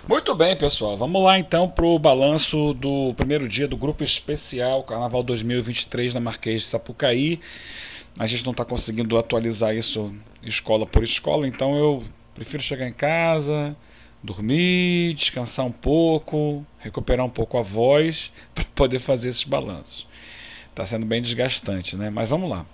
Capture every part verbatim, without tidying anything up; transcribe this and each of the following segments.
Muito bem, pessoal. Vamos lá então para o balanço do primeiro dia do grupo especial Carnaval dois mil e vinte e três na Marquês de Sapucaí. A gente não está conseguindo atualizar isso escola por escola, então eu prefiro chegar em casa, dormir, descansar um pouco, recuperar um pouco a voz para poder fazer esses balanços. Está sendo bem desgastante, né? Mas vamos lá.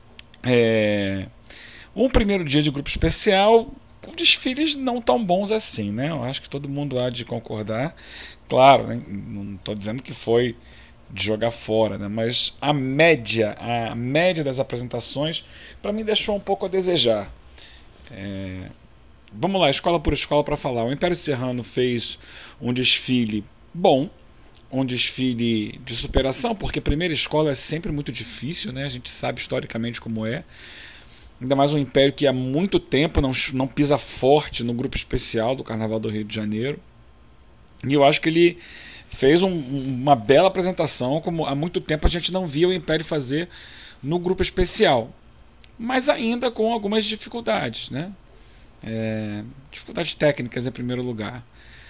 É... Um primeiro dia de grupo especial com desfiles não tão bons assim, né? Eu acho que todo mundo há de concordar. Claro, né? Não estou dizendo que foi de jogar fora, né? Mas a média, a média das apresentações, para mim deixou um pouco a desejar. É... Vamos lá, escola por escola para falar. O Império Serrano fez um desfile bom, um desfile de superação, porque a primeira escola é sempre muito difícil, né? A gente sabe historicamente como é. Ainda mais um império que há muito tempo não, não pisa forte no grupo especial do Carnaval do Rio de Janeiro. E eu acho que ele fez um, uma bela apresentação, como há muito tempo a gente não via o Império fazer no grupo especial. Mas ainda com algumas dificuldades, né? É, dificuldades técnicas em primeiro lugar.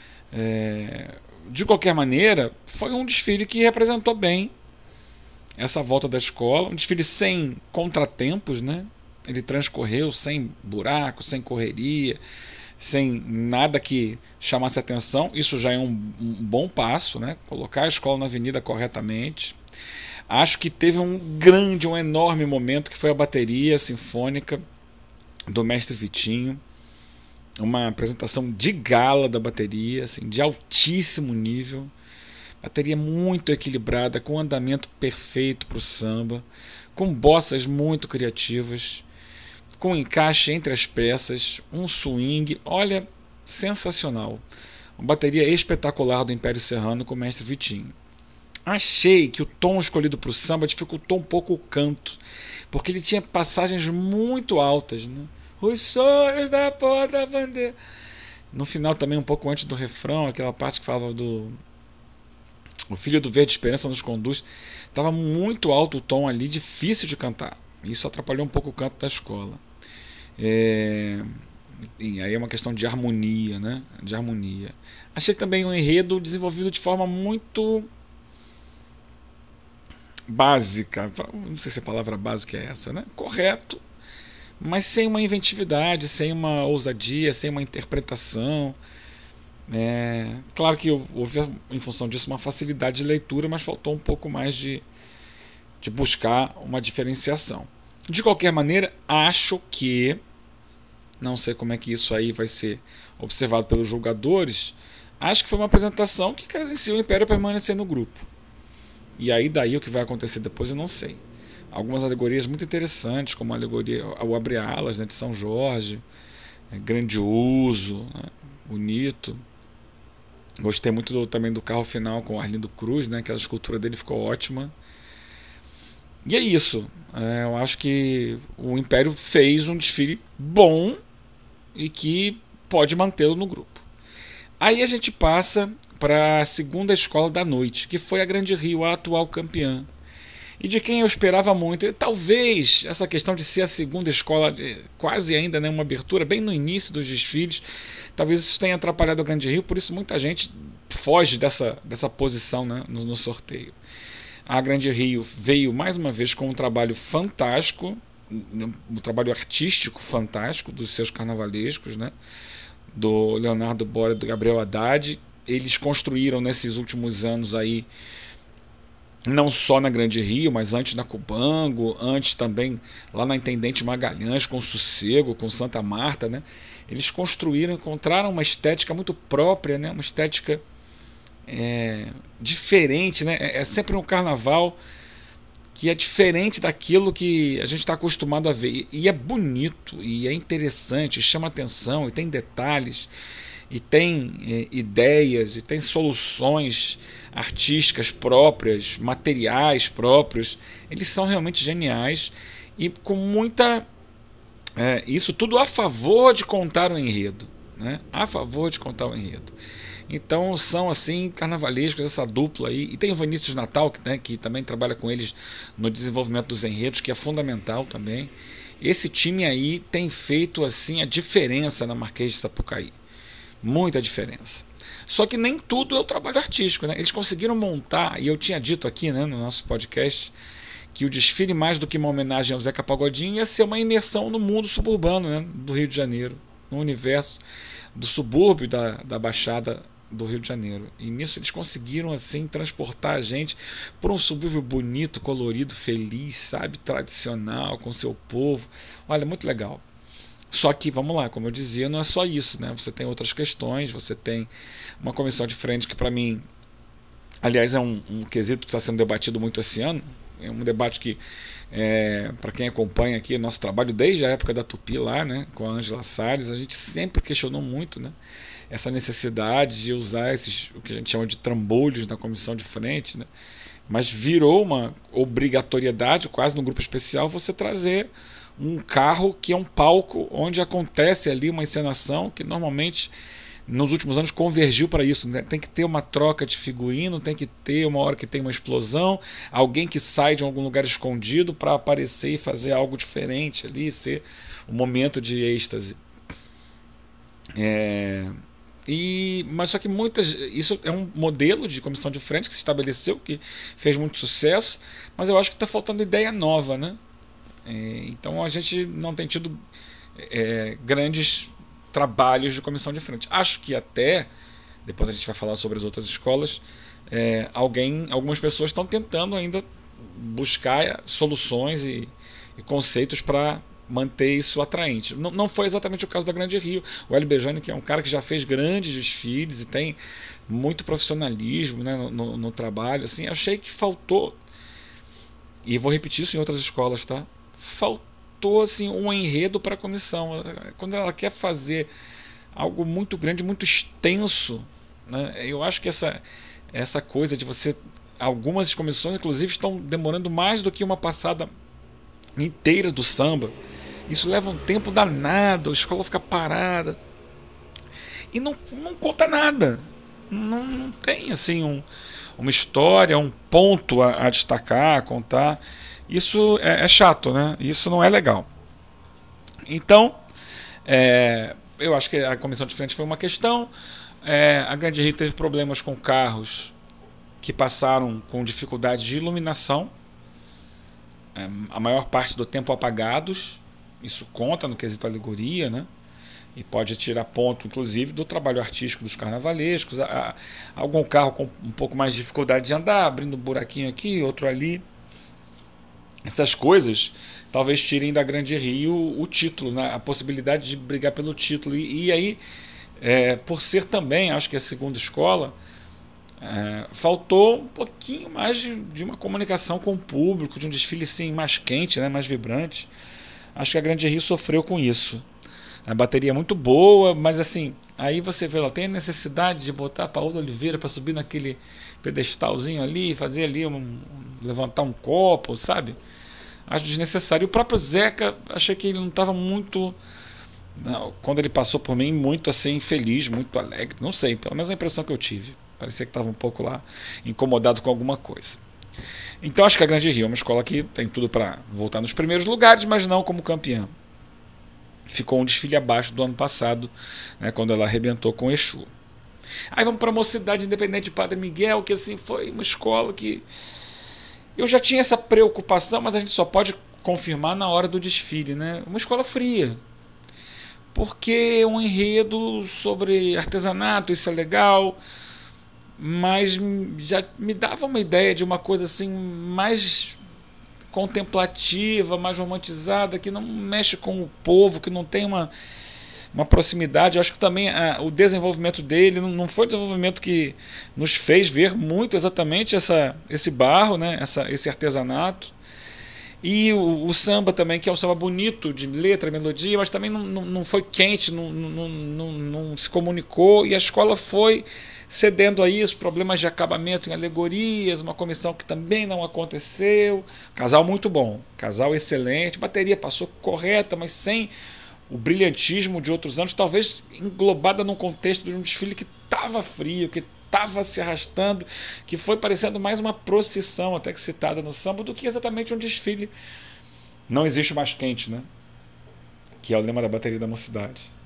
É, de qualquer maneira, foi um desfile que representou bem essa volta da escola, um desfile sem contratempos, né? Ele transcorreu sem buraco, sem correria, sem nada que chamasse atenção. Isso já é um, um bom passo, né? Colocar a escola na avenida corretamente. Acho que teve um grande, um enorme momento que foi a bateria sinfônica do mestre Vitinho. Uma apresentação de gala da bateria, assim, de altíssimo nível. Bateria muito equilibrada, com andamento perfeito para o samba, com bossas muito criativas, com encaixe entre as peças, um swing, olha, sensacional. Uma bateria espetacular do Império Serrano com o mestre Vitinho. Achei que o tom escolhido para o samba dificultou um pouco o canto, porque ele tinha passagens muito altas, né? Os sonhos da porta bandeira. No final também um pouco antes do refrão, aquela parte que falava do o filho do verde esperança nos conduz, estava muito alto o tom ali, difícil de cantar. Isso atrapalhou um pouco o canto da escola. É... E aí é uma questão de harmonia, né? De harmonia. Achei também um enredo desenvolvido de forma muito básica. Não sei se a palavra básica é essa, né? Correto, mas sem uma inventividade, sem uma ousadia, sem uma interpretação. É, claro que houve, em função disso, uma facilidade de leitura, mas faltou um pouco mais de, de buscar uma diferenciação. De qualquer maneira, acho que, não sei como é que isso aí vai ser observado pelos julgadores, acho que foi uma apresentação que credencia o Império a permanecer no grupo. E aí daí o que vai acontecer depois eu não sei. Algumas alegorias muito interessantes, como a alegoria ao Abre Alas, né, de São Jorge, é, grandioso, né, bonito. Gostei muito do, também do carro final com o Arlindo Cruz, né? Aquela escultura dele ficou ótima. E é isso. É, eu acho que o Império fez um desfile bom e que pode mantê-lo no grupo. Aí a gente passa para a segunda escola da noite, que foi a Grande Rio, a atual campeã. E de quem eu esperava muito. E talvez essa questão de ser a segunda escola, quase ainda, né, uma abertura, bem no início dos desfiles, talvez isso tenha atrapalhado o Grande Rio, por isso muita gente foge dessa, dessa posição, né, no, no sorteio. A Grande Rio veio mais uma vez com um trabalho fantástico, um trabalho artístico fantástico dos seus carnavalescos, né, do Leonardo Bora e do Gabriel Haddad. Eles construíram nesses últimos anos aí, não só na Grande Rio, mas antes na Cubango, antes também lá na Intendente Magalhães, com Sossego, com Santa Marta, né? Eles construíram, encontraram uma estética muito própria, né? Uma estética é, diferente, né? É, é sempre um carnaval que é diferente daquilo que a gente está acostumado a ver. E é bonito, e é interessante, e chama atenção, e tem detalhes, e tem é, ideias, e tem soluções artísticas próprias, materiais próprios. Eles são realmente geniais e com muita... É, isso tudo a favor de contar o enredo, né? A favor de contar o enredo. Então são assim carnavalescos, essa dupla aí. E tem o Vinícius Natal, que, né, que também trabalha com eles no desenvolvimento dos enredos, que é fundamental também. Esse time aí tem feito assim a diferença na Marquês de Sapucaí. Muita diferença. Só que nem tudo é o trabalho artístico, né? Eles conseguiram montar, e eu tinha dito aqui, né, no nosso podcast, que o desfile, mais do que uma homenagem ao Zeca Pagodinho, ia ser uma imersão no mundo suburbano, né, do Rio de Janeiro, no universo do subúrbio da, da Baixada do Rio de Janeiro. E nisso eles conseguiram assim transportar a gente por um subúrbio bonito, colorido, feliz, sabe, tradicional, com seu povo. Olha, muito legal. Só que, vamos lá, como eu dizia, não é só isso, né? Você tem outras questões, você tem uma comissão de frente que, para mim, aliás, é um, um quesito que está sendo debatido muito esse ano. É um debate que, é, para quem acompanha aqui nosso trabalho desde a época da Tupi lá, né, com a Ângela Salles, a gente sempre questionou muito, né, essa necessidade de usar esses, o que a gente chama de trambolhos na comissão de frente, né, mas virou uma obrigatoriedade, quase no grupo especial, você trazer um carro que é um palco onde acontece ali uma encenação que normalmente nos últimos anos convergiu para isso, né? Tem que ter uma troca de figurino, tem que ter uma hora que tem uma explosão, alguém que sai de algum lugar escondido para aparecer e fazer algo diferente ali, ser um momento de êxtase. É... E, mas só que muitas, isso é um modelo de comissão de frente que se estabeleceu, que fez muito sucesso, mas eu acho que está faltando ideia nova, né? É, então a gente não tem tido é, grandes trabalhos de comissão de frente. Acho que até, depois a gente vai falar sobre as outras escolas, é, alguém, algumas pessoas estão tentando ainda buscar soluções e, e conceitos para manter isso atraente. Não, não foi exatamente o caso da Grande Rio. O Hélio Bejani, que é um cara que já fez grandes desfiles e tem muito profissionalismo, né, no, no, no trabalho, assim, achei que faltou, e vou repetir isso em outras escolas, tá? Faltou assim, um enredo para a comissão. Quando ela quer fazer algo muito grande, muito extenso, né? Eu acho que essa, essa coisa de você... Algumas comissões, inclusive, estão demorando mais do que uma passada inteira do samba. Isso leva um tempo danado, a escola fica parada. E não, não conta nada. Não, não tem assim um, uma história, um ponto a, a destacar, a contar. Isso é, é chato, né? Isso não é legal. Então, é, eu acho que a comissão de frente foi uma questão. É, a Grande Rio teve problemas com carros que passaram com dificuldade de iluminação, é, a maior parte do tempo apagados. Isso conta no quesito alegoria, né? E pode tirar ponto, inclusive, do trabalho artístico dos carnavalescos. Há, há algum carro com um pouco mais de dificuldade de andar, abrindo um buraquinho aqui, outro ali. Essas coisas talvez tirem da Grande Rio o título, né? A possibilidade de brigar pelo título. E, e aí, é, por ser também, acho que a segunda escola, é, faltou um pouquinho mais de, de uma comunicação com o público, de um desfile assim, mais quente, né? Mais vibrante. Acho que a Grande Rio sofreu com isso. A bateria é muito boa, mas assim, aí você vê, ela tem a necessidade de botar a Paola Oliveira para subir naquele pedestalzinho ali, fazer ali um, levantar um copo, sabe? Acho desnecessário. E o próprio Zeca, achei que ele não estava muito, não, quando ele passou por mim, muito assim, feliz, muito alegre, não sei, pelo menos a impressão que eu tive. Parecia que estava um pouco lá incomodado com alguma coisa. Então acho que a Grande Rio é uma escola que tem tudo para voltar nos primeiros lugares, mas não como campeã. Ficou um desfile abaixo do ano passado, né, quando ela arrebentou com o Exu. Aí vamos para a Mocidade Independente de Padre Miguel, que assim foi uma escola que eu já tinha essa preocupação, mas a gente só pode confirmar na hora do desfile, né? Uma escola fria, porque um enredo sobre artesanato, isso é legal, mas já me dava uma ideia de uma coisa assim mais contemplativa, mais romantizada, que não mexe com o povo, que não tem uma, uma proximidade. Eu acho que também a, o desenvolvimento dele não, não foi o desenvolvimento que nos fez ver muito exatamente essa, esse barro, né? essa, esse artesanato. E o, o samba também, que é um samba bonito de letra, melodia, mas também não, não, não foi quente, não, não, não, não se comunicou, e a escola foi cedendo a isso, problemas de acabamento em alegorias, uma comissão que também não aconteceu. Casal muito bom, casal excelente, bateria passou correta, mas sem o brilhantismo de outros anos, talvez englobada num contexto de um desfile que estava frio, que estava se arrastando, que foi parecendo mais uma procissão, até que citada no samba, do que exatamente um desfile. Não existe mais quente, né? Que é o lema da bateria da Mocidade.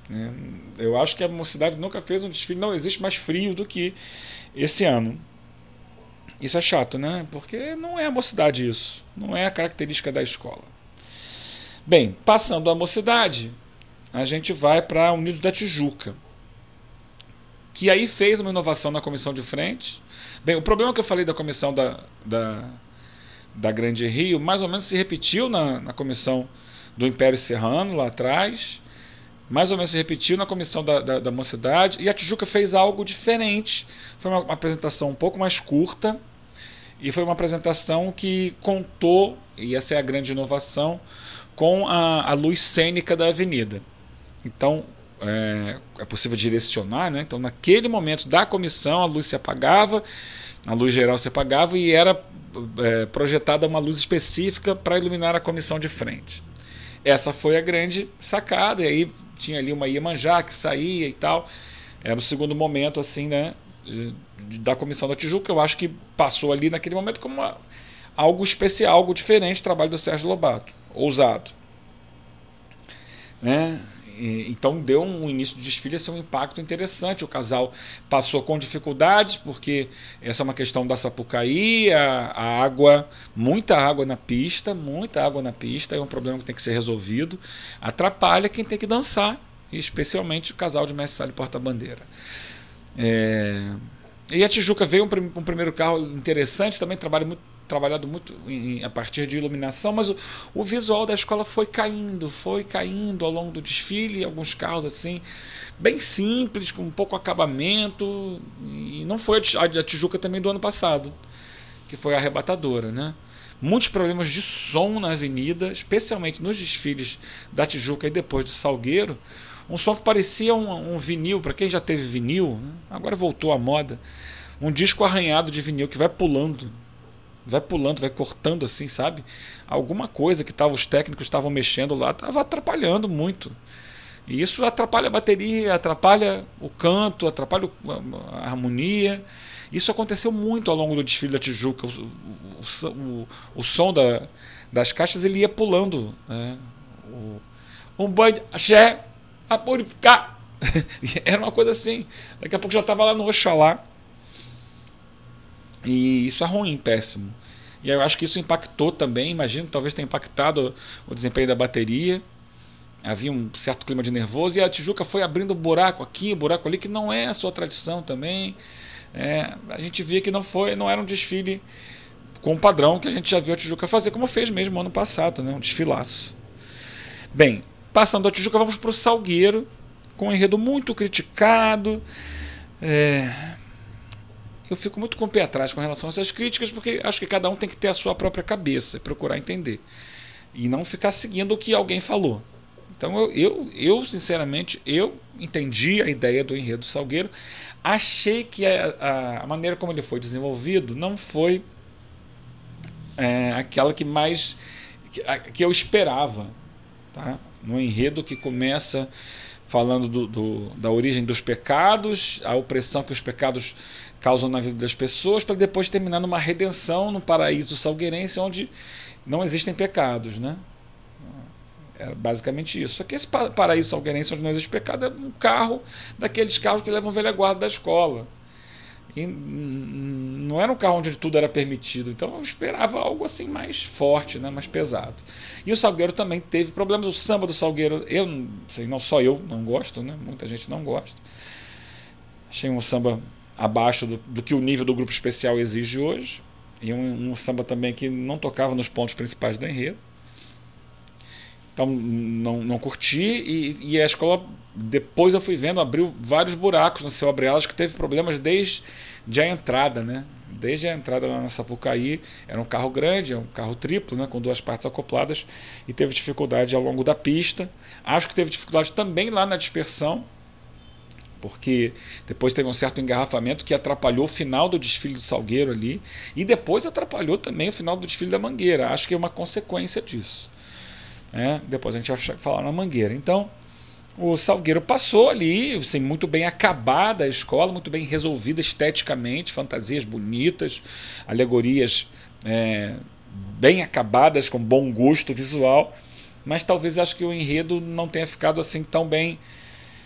né? Eu acho que a Mocidade nunca fez um desfile, não existe mais frio do que esse ano. Isso é chato, né? Porque não é a Mocidade isso, não é a característica da escola. Bem, passando a Mocidade, a gente vai para Unidos da Tijuca, que aí fez uma inovação na comissão de frente. Bem, o problema que eu falei da comissão da, da, da Grande Rio, mais ou menos se repetiu na, na comissão do Império Serrano, lá atrás, mais ou menos se repetiu na comissão da, da, da Mocidade, e a Tijuca fez algo diferente. Foi uma, uma apresentação um pouco mais curta, e foi uma apresentação que contou, e essa é a grande inovação, com a, a luz cênica da avenida. Então, é, é possível direcionar, né? Então, naquele momento da comissão, a luz se apagava, a luz geral se apagava e era é, projetada uma luz específica para iluminar a comissão de frente. Essa foi a grande sacada, e aí tinha ali uma Iemanjá que saía e tal. Era o segundo momento, assim, né, da comissão da Tijuca. Eu acho que passou ali naquele momento como uma, algo especial, algo diferente, o trabalho do Sérgio Lobato, ousado, né? E, então deu um início de desfile, assim, um impacto interessante. O casal passou com dificuldades, porque essa é uma questão da Sapucaí, a, a água, muita água na pista, muita água na pista, é um problema que tem que ser resolvido, atrapalha quem tem que dançar, especialmente o casal de Mestre Sala e Porta-Bandeira. É... E a Tijuca veio um, um primeiro carro interessante, também trabalha muito, trabalhado muito em, a partir de iluminação, mas o, o visual da escola foi caindo, foi caindo ao longo do desfile, alguns carros assim, bem simples, com pouco acabamento, e não foi a, a Tijuca também do ano passado, que foi arrebatadora, né? Muitos problemas de som na avenida, especialmente nos desfiles da Tijuca e depois do Salgueiro. Um som que parecia um, um vinil, para quem já teve vinil, né? Agora voltou à moda. Um disco arranhado de vinil que vai pulando, vai pulando, vai cortando assim, sabe? Alguma coisa que tava, os técnicos estavam mexendo lá, estava atrapalhando muito. E isso atrapalha a bateria, atrapalha o canto, atrapalha a harmonia. Isso aconteceu muito ao longo do desfile da Tijuca. O, o, o, o som da, das caixas ele ia pulando, né? O, um banho de axé a purificar. Era uma coisa assim. Daqui a pouco já estava lá no Oxalá. E isso é ruim, péssimo. E eu acho que isso impactou também, imagino, talvez tenha impactado o desempenho da bateria. Havia um certo clima de nervoso. E a Tijuca foi abrindo buraco aqui, buraco ali, que não é a sua tradição também. É, a gente via que não foi, não era um desfile com o padrão que a gente já viu a Tijuca fazer, como fez mesmo ano passado, né? Um desfilaço. Bem, passando a Tijuca, vamos para o Salgueiro, com um enredo muito criticado. É... Eu fico muito com o pé atrás com relação a essas críticas, porque acho que cada um tem que ter a sua própria cabeça e procurar entender. E não ficar seguindo o que alguém falou. Então, eu, eu, eu sinceramente, eu entendi a ideia do enredo do Salgueiro. Achei que a, a maneira como ele foi desenvolvido não foi é, aquela que mais que, a, que eu esperava, tá? No enredo que começa falando do, do, da origem dos pecados, a opressão que os pecados causam na vida das pessoas, para depois terminar numa redenção no paraíso salgueirense, onde não existem pecados, né? É basicamente isso. Só que esse paraíso salgueirense onde não existe pecado é um carro daqueles carros que levam velha guarda da escola. E não era um carro onde tudo era permitido. Então eu esperava algo assim mais forte, né? Mais pesado. E o Salgueiro também teve problemas. O samba do Salgueiro, eu não sei, não só eu não gosto, né? Muita gente não gosta. Achei um samba abaixo do, do que o nível do grupo especial exige hoje. E um, um samba também que não tocava nos pontos principais do enredo. Então não, não curti, e, e a escola, depois eu fui vendo, abriu vários buracos no seu abre-alas, que teve problemas desde a entrada, né? Desde a entrada lá na Sapucaí. Era um carro grande, um carro triplo, né? Com duas partes acopladas, e teve dificuldade ao longo da pista. Acho que teve dificuldade também lá na dispersão, porque depois teve um certo engarrafamento que atrapalhou o final do desfile do Salgueiro ali, e depois atrapalhou também o final do desfile da Mangueira. Acho que é uma consequência disso. É, depois a gente vai falar na Mangueira. Então, o Salgueiro passou ali, assim, muito bem acabada a escola, muito bem resolvida esteticamente, fantasias bonitas, alegorias é, bem acabadas, com bom gosto visual, mas talvez acho que o enredo não tenha ficado assim tão bem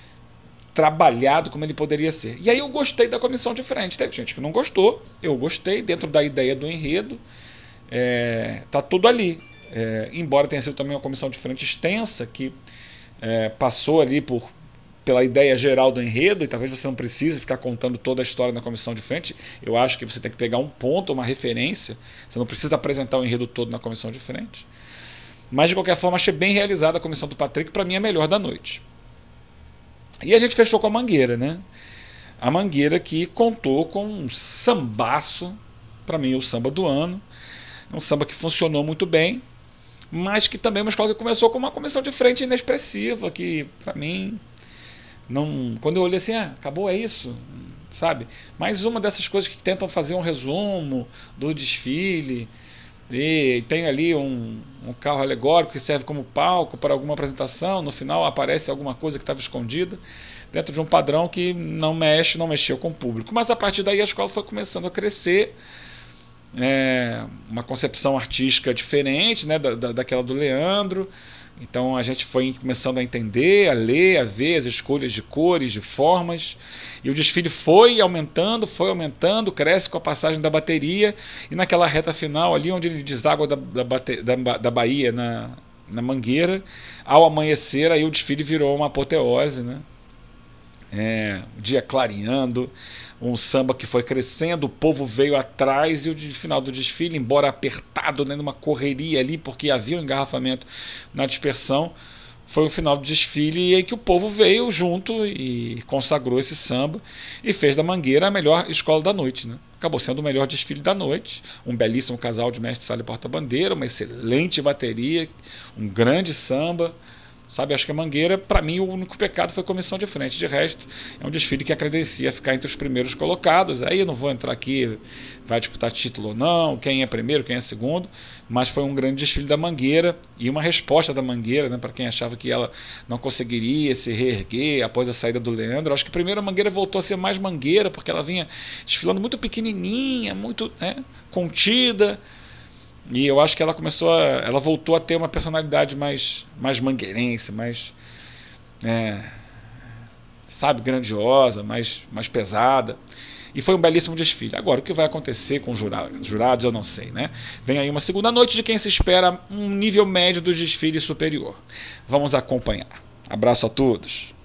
trabalhado como ele poderia ser. E aí eu gostei da comissão de frente. Teve gente que não gostou, eu gostei, dentro da ideia do enredo, é, tá tudo ali. É, embora tenha sido também uma comissão de frente extensa, que é, passou ali por, pela ideia geral do enredo, e talvez você não precise ficar contando toda a história na comissão de frente. Eu acho que você tem que pegar um ponto, uma referência, você não precisa apresentar o enredo todo na comissão de frente. Mas de qualquer forma achei bem realizada a comissão do Patrick, para mim é a melhor da noite. E a gente fechou com a Mangueira, né? A Mangueira que contou com um sambaço, para mim o samba do ano, um samba que funcionou muito bem, mas que também é uma escola que começou com uma comissão de frente inexpressiva, que para mim, não, quando eu olhei assim, ah, acabou, é isso, sabe? Mais uma dessas coisas que tentam fazer um resumo do desfile, e tem ali um, um carro alegórico que serve como palco para alguma apresentação, no final aparece alguma coisa que estava escondida, dentro de um padrão que não mexe, não mexeu com o público. Mas a partir daí a escola foi começando a crescer, é, uma concepção artística diferente, né, da, da, daquela do Leandro. Então a gente foi começando a entender, a ler, a ver as escolhas de cores, de formas, e o desfile foi aumentando, foi aumentando, cresce com a passagem da bateria, e naquela reta final ali onde ele deságua da, da, bate, da, da Bahia na, na Mangueira, ao amanhecer aí o desfile virou uma apoteose, né? É, o dia clareando, um samba que foi crescendo, o povo veio atrás, e o final do desfile, embora apertado, né, numa correria ali, porque havia um engarrafamento na dispersão, foi o final do desfile em que o povo veio junto e consagrou esse samba e fez da Mangueira a melhor escola da noite, né? Acabou sendo o melhor desfile da noite, um belíssimo casal de mestre sala e porta-bandeira, uma excelente bateria, um grande samba. Sabe, acho que a Mangueira, para mim, o único pecado foi a comissão de frente. De resto, é um desfile que acredencia ficar entre os primeiros colocados. Aí eu não vou entrar aqui, vai disputar título ou não, quem é primeiro, quem é segundo, mas foi um grande desfile da Mangueira e uma resposta da Mangueira, né, para quem achava que ela não conseguiria se reerguer após a saída do Leandro. Acho que primeiro a Mangueira voltou a ser mais Mangueira, porque ela vinha desfilando muito pequenininha, muito, né, contida. E eu acho que ela começou a, ela voltou a ter uma personalidade mais, mais mangueirense, mais, é, sabe, grandiosa, mais, mais pesada. E foi um belíssimo desfile. Agora, o que vai acontecer com os jurados, jurados eu não sei, né? Vem aí uma segunda noite de quem se espera um nível médio dos desfiles superior. Vamos acompanhar. Abraço a todos.